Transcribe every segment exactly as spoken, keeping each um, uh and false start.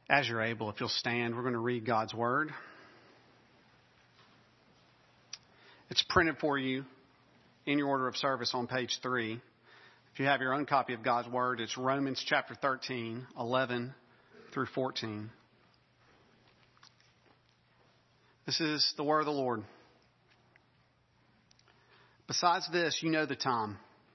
As you're able, if you'll stand, we're going to read God's Word. It's printed for you in your order of service on page three. If you have your own copy of God's Word, it's Romans chapter thirteen, eleven through fourteen. This is the word of the Lord. Besides this, you know the time,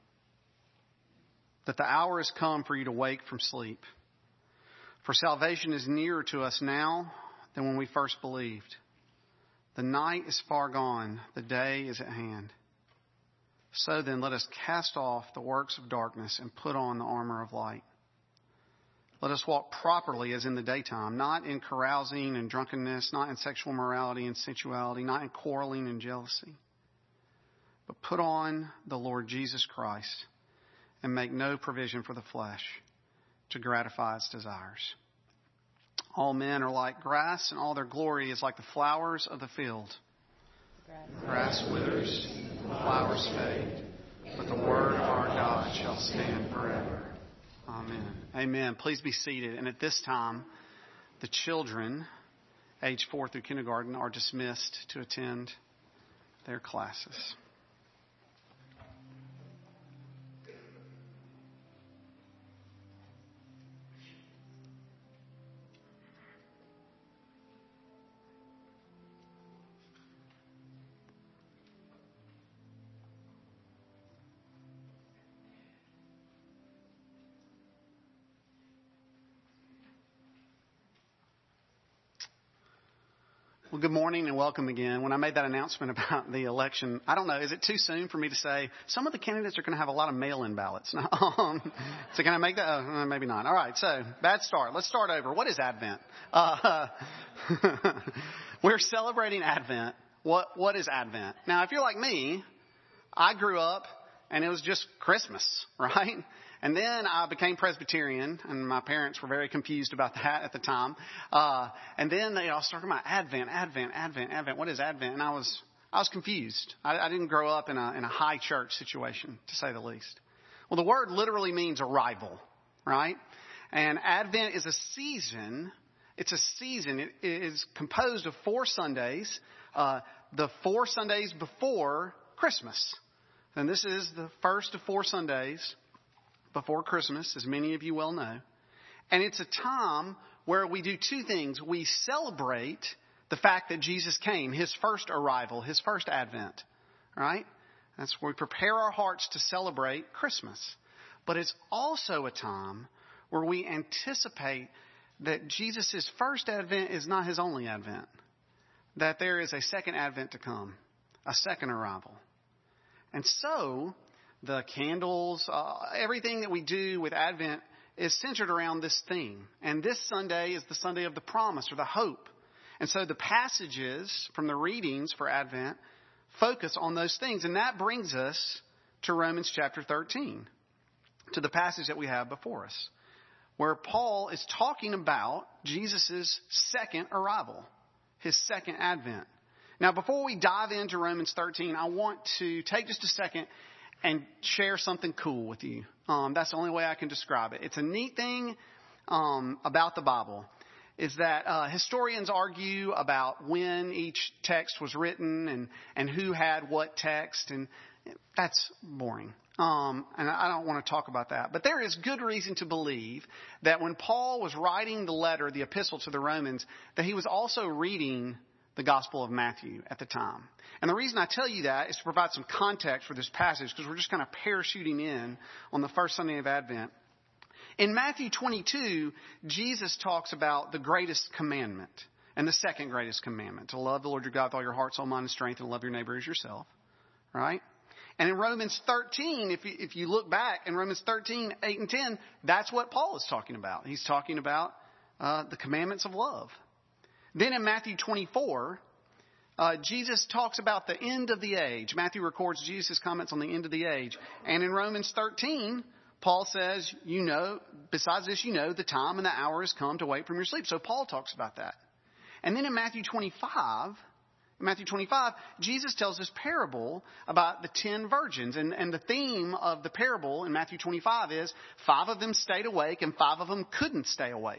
that the hour has come for you to wake from sleep. For salvation is nearer to us now than when we first believed. The night is far gone, the day is at hand. So then let us cast off the works of darkness and put on the armor of light. Let us walk properly as in the daytime, not in carousing and drunkenness, not in sexual morality and sensuality, not in quarreling and jealousy. But put on the Lord Jesus Christ and make no provision for the flesh to gratify its desires. All men are like grass, and all their glory is like the flowers of the field. The grass withers, the flowers fade, but the word of our God shall stand forever. Amen. Amen. Please be seated. And at this time, the children, age four through kindergarten, are dismissed to attend their classes. Well, good morning and welcome again. When I made that announcement about the election, I don't know, is it too soon for me to say some of the candidates are going to have a lot of mail-in ballots? um, so can I make that? Uh, maybe not. All right, so bad start. Let's start over. What is Advent? Uh, we're celebrating Advent. What What is Advent? Now, if you're like me, I grew up and it was just Christmas, right? And then I became Presbyterian, and my parents were very confused about that at the time. Uh, and then they all started about Advent, Advent, Advent, Advent. What is Advent? And I was I was confused. I, I didn't grow up in a in a high church situation, to say the least. Well, the word literally means arrival, right? And Advent is a season. It's a season. It is composed of four Sundays, uh, the four Sundays before Christmas. And this is the first of four Sundays before Christmas, as many of you well know. And it's a time where we do two things. We celebrate the fact that Jesus came, his first arrival, his first advent, right? That's where we prepare our hearts to celebrate Christmas. But it's also a time where we anticipate that Jesus' first advent is not his only advent, that there is a second advent to come, a second arrival. And so the candles, uh, everything that we do with Advent is centered around this theme. And this Sunday is the Sunday of the promise or the hope. And so the passages from the readings for Advent focus on those things. And that brings us to Romans chapter thirteen, to the passage that we have before us, where Paul is talking about Jesus' second arrival, his second Advent. Now, before we dive into Romans thirteen, I want to take just a second and share something cool with you. Um, that's the only way I can describe it. It's a neat thing um, about the Bible is that uh, historians argue about when each text was written and, and who had what text, and that's boring. Um, and I don't want to talk about that. But there is good reason to believe that when Paul was writing the letter, the epistle to the Romans, that he was also reading the Gospel of Matthew at the time. And the reason I tell you that is to provide some context for this passage, because we're just kind of parachuting in on the first Sunday of Advent. In Matthew twenty-two, Jesus talks about the greatest commandment and the second greatest commandment, to love the Lord your God with all your heart, soul, mind, and strength, and love your neighbor as yourself, right? And in Romans thirteen, if you, if you look back in Romans thirteen, eight and ten, that's what Paul is talking about. He's talking about uh, the commandments of love. Then in Matthew twenty-four, uh, Jesus talks about the end of the age. Matthew records Jesus' comments on the end of the age. And in Romans thirteen, Paul says, you know, besides this, you know, the time and the hour has come to wake from your sleep. So Paul talks about that. And then in Matthew twenty-five, in Matthew twenty-five, Jesus tells this parable about the ten virgins. And, and the theme of the parable in Matthew twenty-five is five of them stayed awake and five of them couldn't stay awake.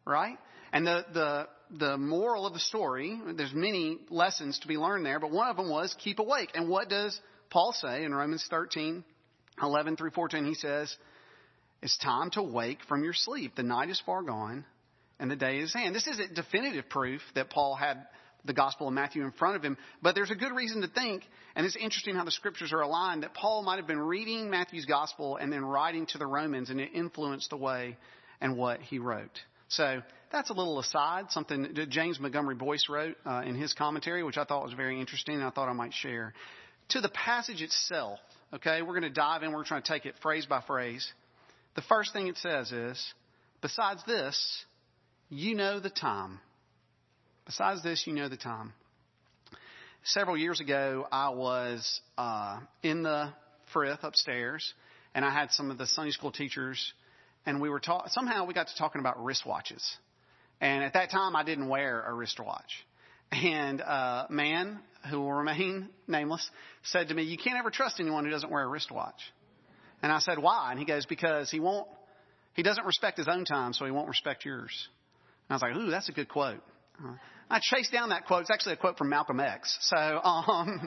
right? And the, the, the moral of the story, there's many lessons to be learned there, but one of them was keep awake. And what does Paul say in Romans thirteen, eleven through fourteen? He says, it's time to wake from your sleep. The night is far gone and the day is at hand. This isn't definitive proof that Paul had the Gospel of Matthew in front of him, but there's a good reason to think, and it's interesting how the scriptures are aligned, that Paul might have been reading Matthew's Gospel and then writing to the Romans, and it influenced the way and what he wrote. So that's a little aside, something that James Montgomery Boyce wrote uh, in his commentary, which I thought was very interesting and I thought I might share. To the passage itself, okay, we're going to dive in. We're trying to take it phrase by phrase. The first thing it says is, besides this, you know the time. Besides this, you know the time. Several years ago, I was uh, in the Frith upstairs, and I had some of the Sunday school teachers, and we were ta- somehow we got to talking about wristwatches. And at that time, I didn't wear a wristwatch. And a man who will remain nameless said to me, "You can't ever trust anyone who doesn't wear a wristwatch." And I said, "Why?" And he goes, "Because he won't. He doesn't respect his own time, so he won't respect yours." And I was like, "Ooh, that's a good quote." Uh, I chased down that quote. It's actually a quote from Malcolm X. So, um,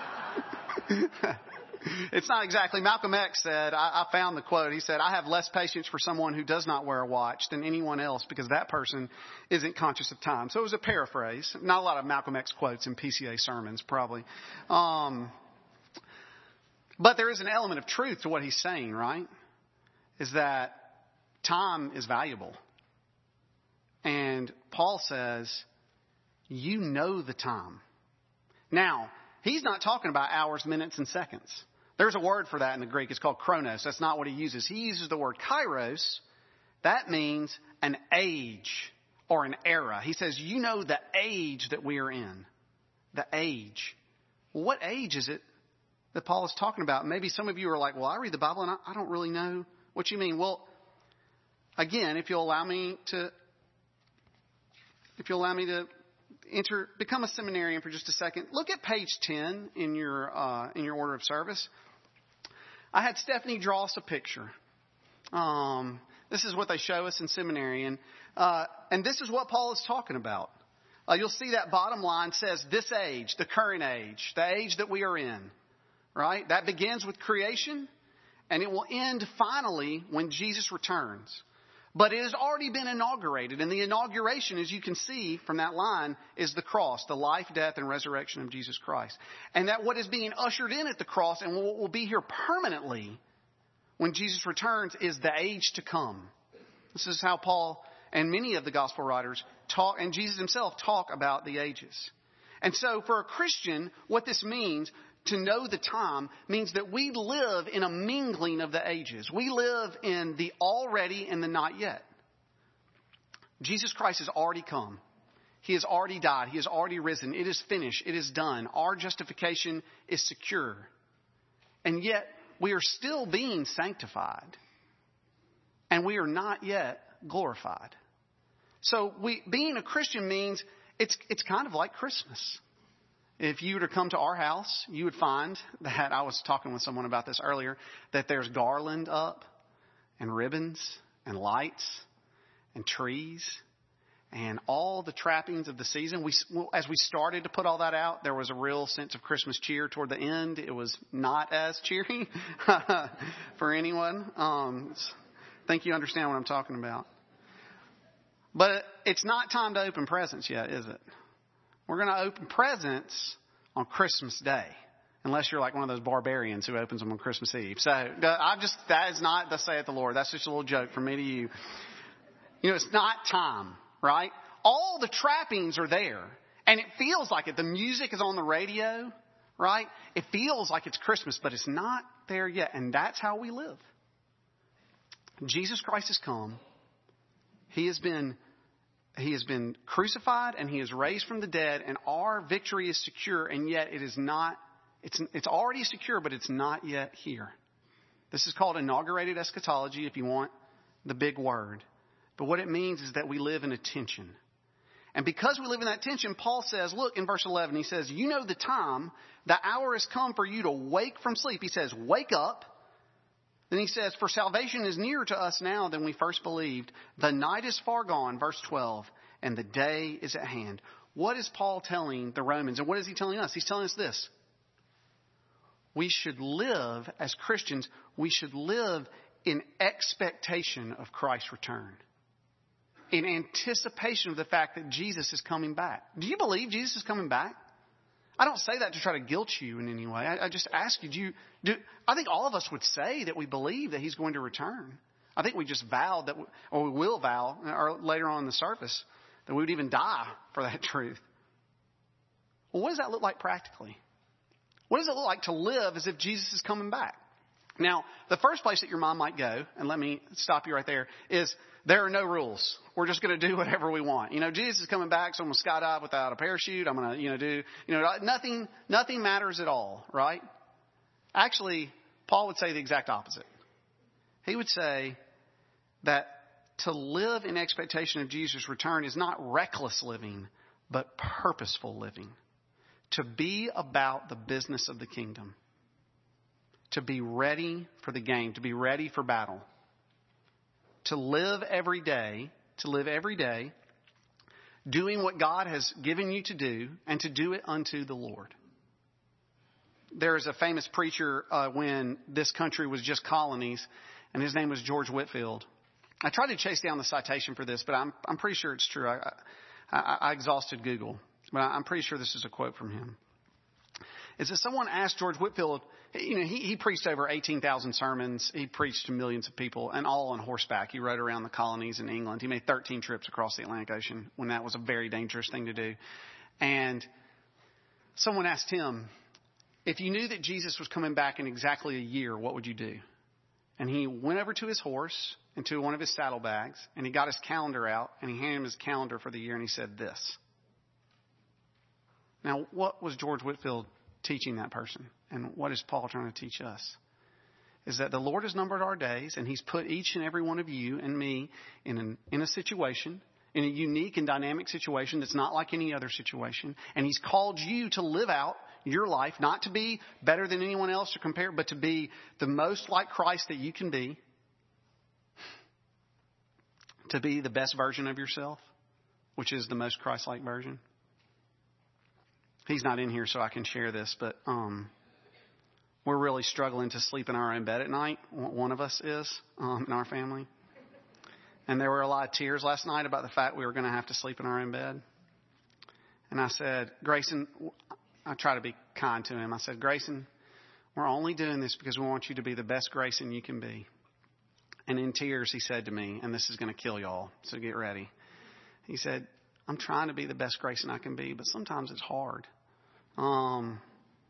it's not exactly. Malcolm X said, I, I found the quote. He said, "I have less patience for someone who does not wear a watch than anyone else because that person isn't conscious of time." So it was a paraphrase. Not a lot of Malcolm X quotes in P C A sermons, probably. Um, but there is an element of truth to what he's saying, right? Is that time is valuable. And Paul says, you know the time. Now, he's not talking about hours, minutes, and seconds. There's a word for that in the Greek. It's called chronos. That's not what he uses. He uses the word kairos. That means an age or an era. He says, you know the age that we are in. The age. Well, what age is it that Paul is talking about? Maybe some of you are like, well, I read the Bible and I, I don't really know what you mean. Well, again, if you'll allow me to If you'll allow me to enter, become a seminarian for just a second, look at page ten in your uh, in your order of service. I had Stephanie draw us a picture. Um, this is what they show us in seminary, and uh, and this is what Paul is talking about. Uh, you'll see that bottom line says this age, the current age, the age that we are in, right? That begins with creation, and it will end finally when Jesus returns. But it has already been inaugurated. And the inauguration, as you can see from that line, is the cross, the life, death, and resurrection of Jesus Christ. And that what is being ushered in at the cross and what will be here permanently when Jesus returns is the age to come. This is how Paul and many of the gospel writers talk, and Jesus himself talk about the ages. And so for a Christian, what this means, to know the time, means that we live in a mingling of the ages. We live in the already and the not yet. Jesus Christ has already come. He has already died. He has already risen. It is finished. It is done. Our justification is secure. And yet we are still being sanctified. And we are not yet glorified. So we, being a Christian means it's, it's kind of like Christmas. If you were to come to our house, you would find that, I was talking with someone about this earlier, that there's garland up and ribbons and lights and trees and all the trappings of the season. We, as we started to put all that out, there was a real sense of Christmas cheer. Toward the end, it was not as cheery for anyone. Um, I think you understand what I'm talking about. But it's not time to open presents yet, is it? We're going to open presents on Christmas Day, unless you're like one of those barbarians who opens them on Christmas Eve. So I just, that is not the saith the Lord. That's just a little joke from me to you. You know, it's not time, right? All the trappings are there, and it feels like it. The music is on the radio, right? It feels like it's Christmas, but it's not there yet, and that's how we live. Jesus Christ has come. He has been He has been crucified and he is raised from the dead, and our victory is secure, and yet it is not, it's, it's already secure, but it's not yet here. This is called inaugurated eschatology, if you want the big word. But what it means is that we live in a tension. And because we live in that tension, Paul says, look in verse eleven, he says, you know the time, the hour has come for you to wake from sleep. He says, wake up. Then he says, for salvation is nearer to us now than we first believed. The night is far gone, verse twelve, and the day is at hand. What is Paul telling the Romans? And what is he telling us? He's telling us this. We should live as Christians, we should live in expectation of Christ's return. In anticipation of the fact that Jesus is coming back. Do you believe Jesus is coming back? I don't say that to try to guilt you in any way. I, I just ask you, do you, do, I think all of us would say that we believe that he's going to return. I think we just vowed that, we, or we will vow, or later on in the service, that we would even die for that truth. Well, what does that look like practically? What does it look like to live as if Jesus is coming back? Now, the first place that your mind might go, and let me stop you right there, is there are no rules. We're just going to do whatever we want. You know, Jesus is coming back, so I'm going to skydive without a parachute. I'm going to, you know, do, you know, nothing, nothing matters at all, right? Actually, Paul would say the exact opposite. He would say that to live in expectation of Jesus' return is not reckless living, but purposeful living. To be about the business of the kingdom. To be ready for the game, to be ready for battle. To live every day, to live every day, doing what God has given you to do, and to do it unto the Lord. There is a famous preacher uh, when this country was just colonies, and his name was George Whitefield. I tried to chase down the citation for this, but I'm I'm pretty sure it's true. I, I, I exhausted Google, but I'm pretty sure this is a quote from him. Is that someone asked George Whitefield, you know, he, he preached over eighteen thousand sermons. He preached to millions of people, and all on horseback. He rode around the colonies in England. He made thirteen trips across the Atlantic Ocean when that was a very dangerous thing to do. And someone asked him, if you knew that Jesus was coming back in exactly a year, what would you do? And he went over to his horse and to one of his saddlebags, and he got his calendar out, and he handed him his calendar for the year, and he said this. Now, what was George Whitefield teaching that person? And what is Paul trying to teach us? Is that the Lord has numbered our days, and he's put each and every one of you and me in an, in a situation, in a unique and dynamic situation that's not like any other situation. And he's called you to live out your life, not to be better than anyone else to compare, but to be the most like Christ that you can be. To be the best version of yourself, which is the most Christ-like version. He's not in here, so I can share this, but um, we're really struggling to sleep in our own bed at night. One of us is um, in our family. And there were a lot of tears last night about the fact we were going to have to sleep in our own bed. And I said, Grayson, I try to be kind to him. I said, Grayson, we're only doing this because we want you to be the best Grayson you can be. And in tears, he said to me, and this is going to kill y'all, so get ready. He said, I'm trying to be the best Grayson I can be, but sometimes it's hard. Um,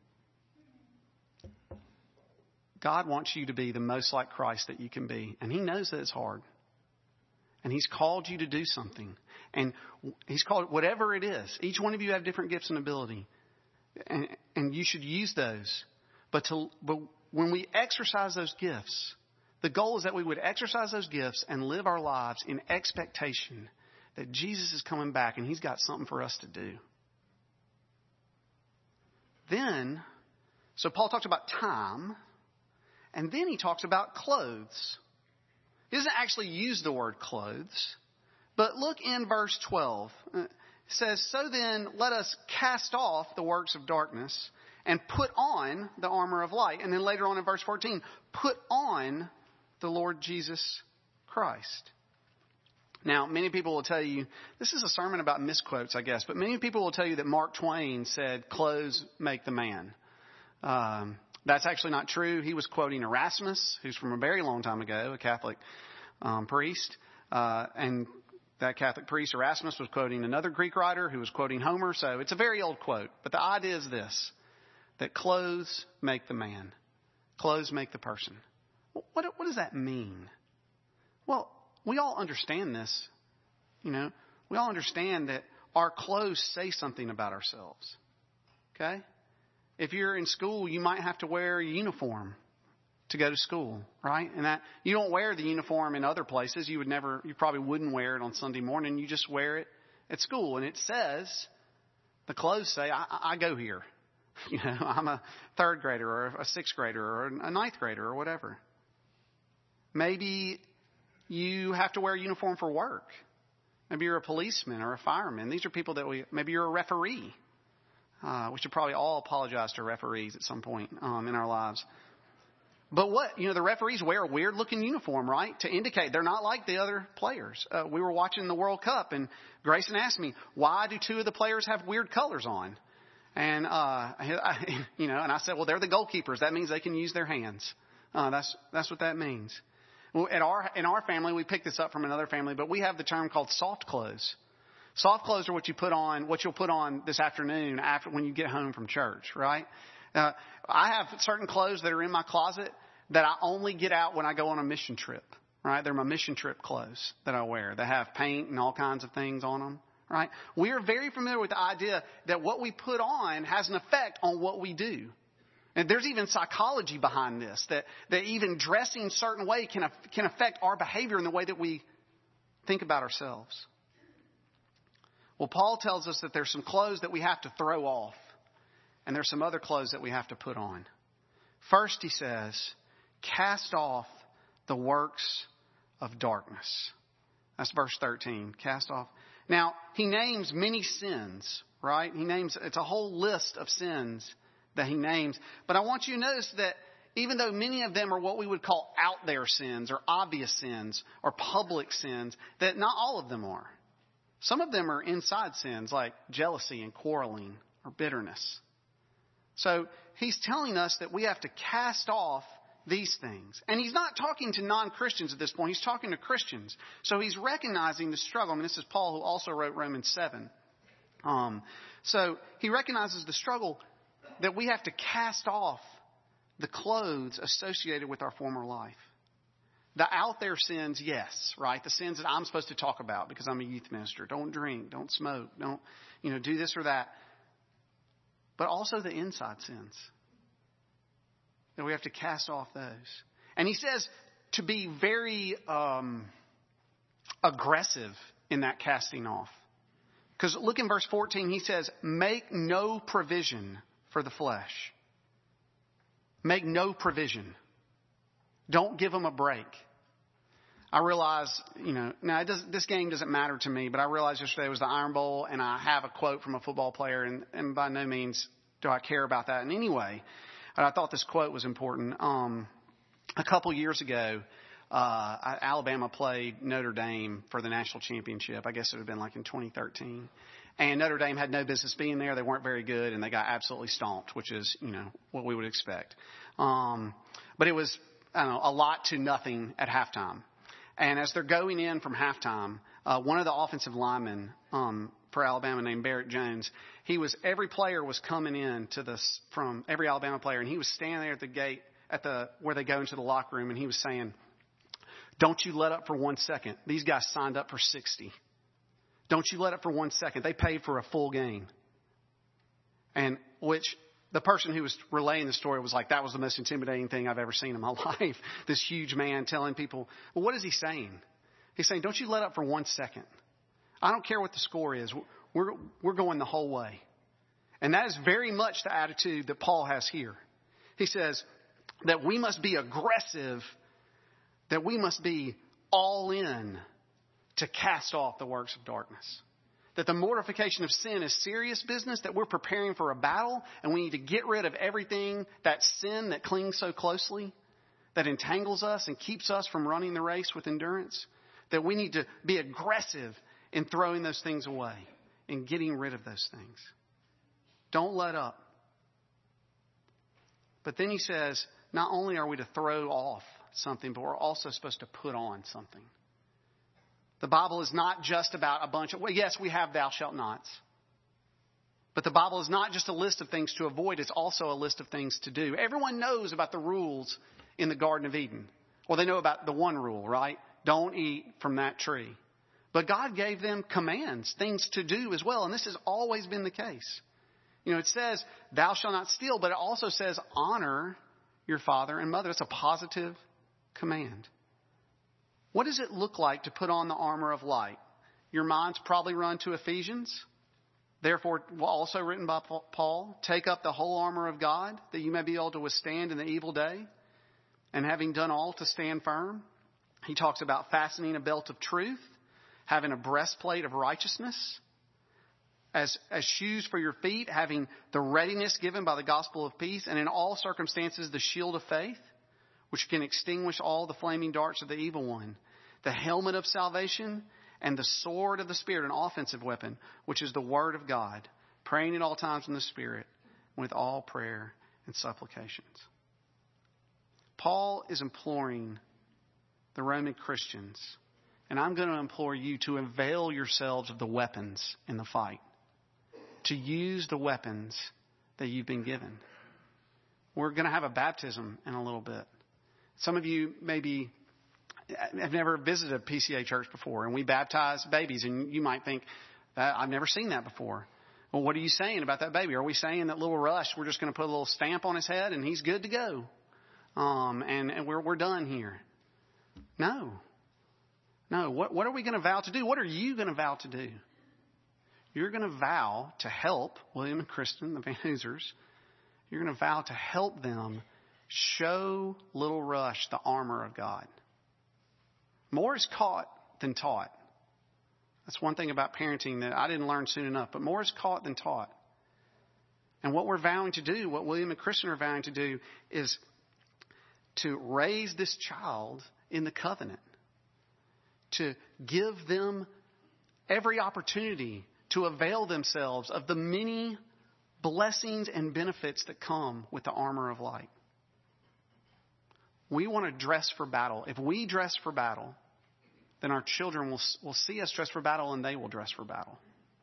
God wants you to be the most like Christ that you can be. And he knows that it's hard. And he's called you to do something. And he's called whatever it is. Each one of you have different gifts and ability. And, and you should use those. But, to, but when we exercise those gifts, the goal is that we would exercise those gifts and live our lives in expectation that Jesus is coming back and he's got something for us to do. Then, so Paul talks about time, and then he talks about clothes. He doesn't actually use the word clothes, but look in verse twelve. It says, so then let us cast off the works of darkness and put on the armor of light. And then later on in verse fourteen, put on the Lord Jesus Christ. Now, many people will tell you, this is a sermon about misquotes, I guess, but many people will tell you that Mark Twain said, clothes make the man. Um, that's actually not true. He was quoting Erasmus, who's from a very long time ago, a Catholic um, priest. Uh, and that Catholic priest, Erasmus, was quoting another Greek writer who was quoting Homer. So it's a very old quote. But the idea is this, that clothes make the man. Clothes make the person. What, what does that mean? Well, we all understand this, you know. We all understand that our clothes say something about ourselves, okay? If you're in school, you might have to wear a uniform to go to school, right? And that you don't wear the uniform in other places. You would never, you probably wouldn't wear it on Sunday morning. You just wear it at school. And it says, the clothes say, I, I go here. You know, I'm a third grader or a sixth grader or a ninth grader or whatever. Maybe you have to wear a uniform for work. Maybe you're a policeman or a fireman. These are people that we, maybe you're a referee. Uh, we should probably all apologize to referees at some point um, in our lives. But what, you know, the referees wear a weird looking uniform, right? To indicate they're not like the other players. Uh, we were watching the World Cup and Grayson asked me, why do two of the players have weird colors on? And, uh, I, you know, and I said, well, they're the goalkeepers. That means they can use their hands. Uh, that's, that's what that means. Well, at our, in our family, we picked this up from another family, but we have the term called soft clothes. Soft clothes are what you put on, what you'll put on this afternoon after, when you get home from church, right? Uh, I have certain clothes that are in my closet that I only get out when I go on a mission trip, right? They're my mission trip clothes that I wear. They have paint and all kinds of things on them, right? We are very familiar with the idea that what we put on has an effect on what we do. And there's even psychology behind this, that, that even dressing a certain way can, can affect our behavior in the way that we think about ourselves. Well, Paul tells us that there's some clothes that we have to throw off, and there's some other clothes that we have to put on. First, he says, cast off the works of darkness. That's verse thirteen. Cast off. Now, he names many sins, right? He names, it's a whole list of sins that he names. But I want you to notice that even though many of them are what we would call out there sins or obvious sins or public sins, that not all of them are. Some of them are inside sins like jealousy and quarreling or bitterness. So he's telling us that we have to cast off these things. And he's not talking to non-Christians at this point. He's talking to Christians. So he's recognizing the struggle. I mean, this is Paul who also wrote Romans seven. Um, so he recognizes the struggle that we have to cast off the clothes associated with our former life. The out there sins, yes, right? The sins that I'm supposed to talk about because I'm a youth minister. Don't drink, don't smoke, don't, you know, do this or that. But also the inside sins. That we have to cast off those. And he says to be very um, aggressive in that casting off. Because look in verse fourteen, he says, make no provision for the flesh. Make no provision. Don't give them a break. I realize, you know, now it does, this game doesn't matter to me, but I realized yesterday was the Iron Bowl, and I have a quote from a football player, and, and by no means do I care about that in any way. But I thought this quote was important. Um, a couple years ago, uh, Alabama played Notre Dame for the national championship. I guess it would have been like in twenty thirteen. And Notre Dame had no business being there. They weren't very good, and they got absolutely stomped, which is, you know, what we would expect. Um, but it was, I don't know, a lot to nothing at halftime. And as they're going in from halftime, uh, one of the offensive linemen um, for Alabama named Barrett Jones, he was every player was coming in to this from every Alabama player, and he was standing there at the gate at the where they go into the locker room, and he was saying, "Don't you let up for one second. These guys signed up for sixty. Don't you let up for one second. They paid for a full game." And which the person who was relaying the story was like, that was the most intimidating thing I've ever seen in my life. This huge man telling people, well, what is he saying? He's saying, don't you let up for one second. I don't care what the score is. We're, we're going the whole way. And that is very much the attitude that Paul has here. He says that we must be aggressive, that we must be all in to cast off the works of darkness. That the mortification of sin is serious business, that we're preparing for a battle, and we need to get rid of everything, that sin that clings so closely, that entangles us and keeps us from running the race with endurance. That we need to be aggressive in throwing those things away and getting rid of those things. Don't let up. But then he says, not only are we to throw off something, but we're also supposed to put on something. The Bible is not just about a bunch of, well, yes, we have thou shalt nots. But the Bible is not just a list of things to avoid. It's also a list of things to do. Everyone knows about the rules in the Garden of Eden. Well, they know about the one rule, right? Don't eat from that tree. But God gave them commands, things to do as well. And this has always been the case. You know, it says, thou shalt not steal, but it also says, honor your father and mother. It's a positive command. What does it look like to put on the armor of light? Your mind's probably run to Ephesians. Therefore, also written by Paul, take up the whole armor of God that you may be able to withstand in the evil day. And having done all to stand firm. He talks about fastening a belt of truth, having a breastplate of righteousness, as, as shoes for your feet, having the readiness given by the gospel of peace, and in all circumstances the shield of faith, which can extinguish all the flaming darts of the evil one, the helmet of salvation, and the sword of the Spirit, an offensive weapon, which is the word of God, praying at all times in the Spirit with all prayer and supplications. Paul is imploring the Roman Christians, and I'm going to implore you to avail yourselves of the weapons in the fight, to use the weapons that you've been given. We're going to have a baptism in a little bit. Some of you maybe have never visited a P C A church before, and we baptize babies, and you might think, I've never seen that before. Well, what are you saying about that baby? Are we saying that little Rush, we're just going to put a little stamp on his head and he's good to go? Um, and, and we're, we're done here. No. No. What, what are we going to vow to do? What are you going to vow to do? You're going to vow to help William and Kristen, the Van Hoosers. You're going to vow to help them show little Rush the armor of God. More is caught than taught. That's one thing about parenting that I didn't learn soon enough. But more is caught than taught. And what we're vowing to do, what William and Kristen are vowing to do, is to raise this child in the covenant. To give them every opportunity to avail themselves of the many blessings and benefits that come with the armor of light. We want to dress for battle. If we dress for battle, then our children will, will see us dress for battle, and they will dress for battle.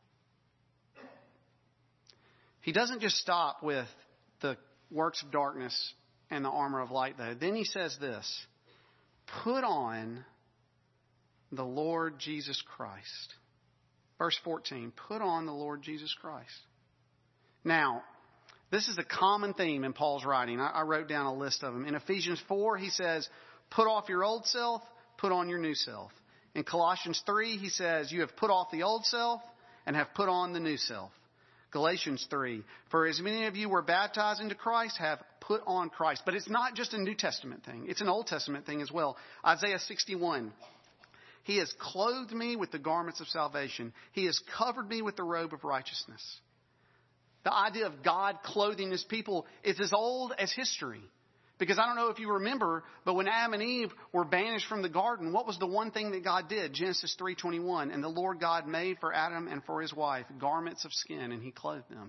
He doesn't just stop with the works of darkness and the armor of light, though. Then he says this: put on the Lord Jesus Christ. Verse fourteen, put on the Lord Jesus Christ. Now, this is a common theme in Paul's writing. I, I wrote down a list of them. In Ephesians four, he says, put off your old self, put on your new self. In Colossians three, he says, you have put off the old self and have put on the new self. Galatians three, for as many of you were baptized into Christ have put on Christ. But it's not just a New Testament thing. It's an Old Testament thing as well. Isaiah sixty-one, he has clothed me with the garments of salvation. He has covered me with the robe of righteousness. The idea of God clothing his people is as old as history. Because I don't know if you remember, but when Adam and Eve were banished from the garden, what was the one thing that God did? Genesis three twenty-one. And the Lord God made for Adam and for his wife garments of skin, and he clothed them.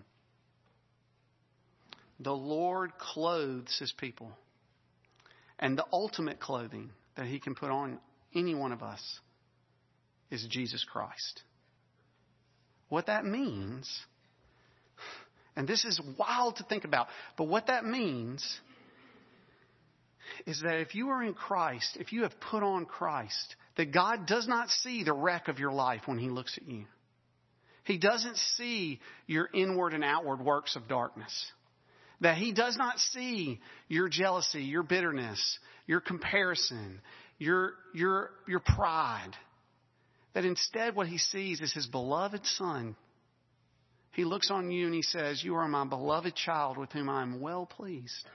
The Lord clothes his people. And the ultimate clothing that he can put on any one of us is Jesus Christ. What that means, and this is wild to think about, but what that means is that if you are in Christ, if you have put on Christ, that God does not see the wreck of your life when he looks at you. He doesn't see your inward and outward works of darkness. That he does not see your jealousy, your bitterness, your comparison, your, your, your pride. That instead what he sees is his beloved Son. He looks on you and he says, you are my beloved child with whom I am well pleased.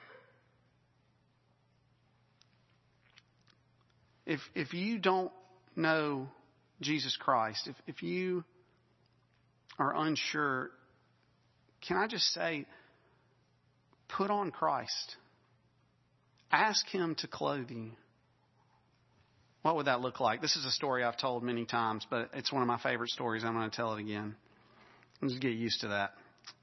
If if you don't know Jesus Christ, if, if you are unsure, can I just say, put on Christ. Ask him to clothe you. What would that look like? This is a story I've told many times, but it's one of my favorite stories. I'm going to tell it again. Let's get used to that.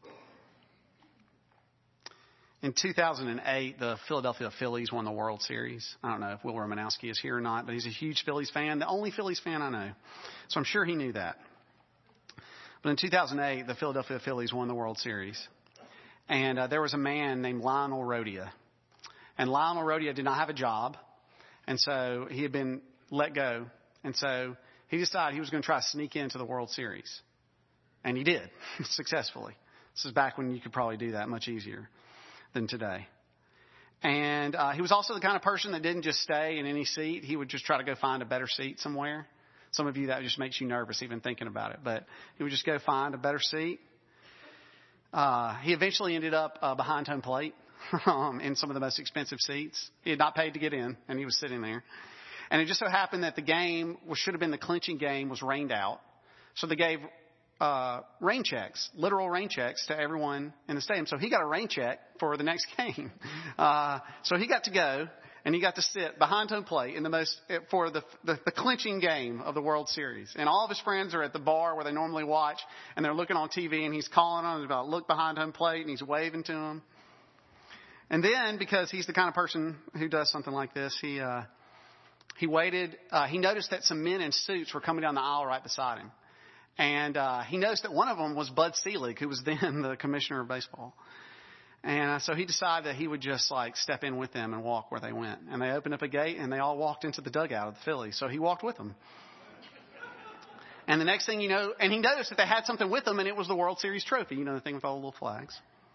In two thousand eight, the Philadelphia Phillies won the World Series. I don't know if Will Romanowski is here or not, but he's a huge Phillies fan, the only Phillies fan I know. So I'm sure he knew that. But in two thousand eight, the Philadelphia Phillies won the World Series. And uh, there was a man named Lionel Rodia. And Lionel Rodia did not have a job. And so he had been let go. And so he decided he was going to try to sneak into the World Series. And he did, successfully. This is back when you could probably do that much easier than today. And uh, he was also the kind of person that didn't just stay in any seat. He would just try to go find a better seat somewhere. Some of you, that just makes you nervous even thinking about it. But he would just go find a better seat. Uh, he eventually ended up uh, behind home plate um, in some of the most expensive seats. He had not paid to get in, and he was sitting there. And it just so happened that the game, which should have been the clinching game, was rained out. So they gave uh, rain checks, literal rain checks to everyone in the stadium. So he got a rain check for the next game. Uh, so he got to go. And he got to sit behind home plate in the most for the, the the clinching game of the World Series. And all of his friends are at the bar where they normally watch, and they're looking on T V, and he's calling on them about look behind home plate, and he's waving to them. And then, because he's the kind of person who does something like this, he uh, he waited. Uh, he noticed that some men in suits were coming down the aisle right beside him, and uh, he noticed that one of them was Bud Selig, who was then the commissioner of baseball. And uh, so he decided that he would just like step in with them and walk where they went. And they opened up a gate and they all walked into the dugout of the Phillies. So he walked with them. And the next thing you know, and he noticed that they had something with them, and it was the World Series trophy. You know, the thing with all the little flags.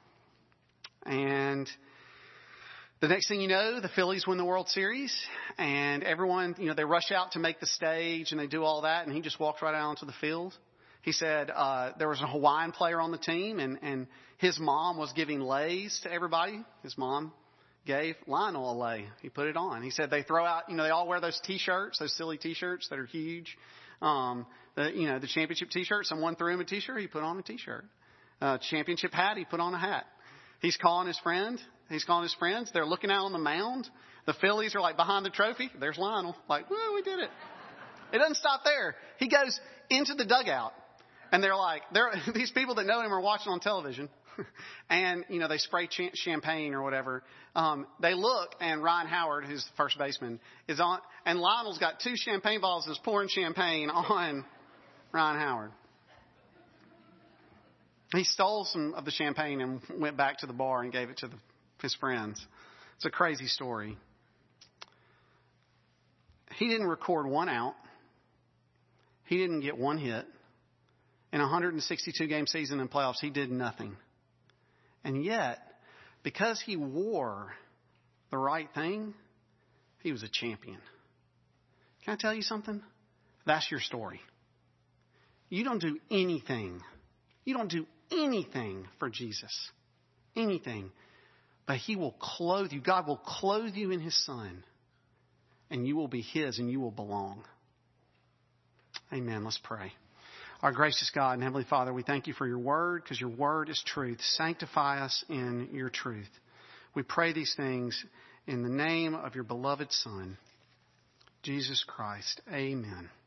And the next thing you know, the Phillies win the World Series, and everyone, you know, they rush out to make the stage and they do all that. And he just walked right out onto the field. He said uh, there was a Hawaiian player on the team, and, and his mom was giving lays to everybody. His mom gave Lionel a lay. He put it on. He said they throw out, you know, they all wear those T-shirts, those silly T-shirts that are huge. Um, the, you know, the championship T-shirt. Someone threw him a T-shirt. He put on a T-shirt. Uh, championship hat. He put on a hat. He's calling his friend. He's calling his friends. They're looking out on the mound. The Phillies are like behind the trophy. There's Lionel. Like, whoa, we did it. It doesn't stop there. He goes into the dugout. And they're like, they're, these people that know him are watching on television. And, you know, they spray ch- champagne or whatever. Um, they look, and Ryan Howard, who's the first baseman, is on. And Lionel's got two champagne bottles and is pouring champagne on Ryan Howard. He stole some of the champagne and went back to the bar and gave it to the, his friends. It's a crazy story. He didn't record one out. He didn't get one hit. In a one hundred sixty-two game season in playoffs, he did nothing. And yet, because he wore the right thing, he was a champion. Can I tell you something? That's your story. You don't do anything. You don't do anything for Jesus. Anything. But he will clothe you. God will clothe you in his Son. And you will be his and you will belong. Amen. Let's pray. Our gracious God and Heavenly Father, we thank you for your word, because your word is truth. Sanctify us in your truth. We pray these things in the name of your beloved Son, Jesus Christ. Amen.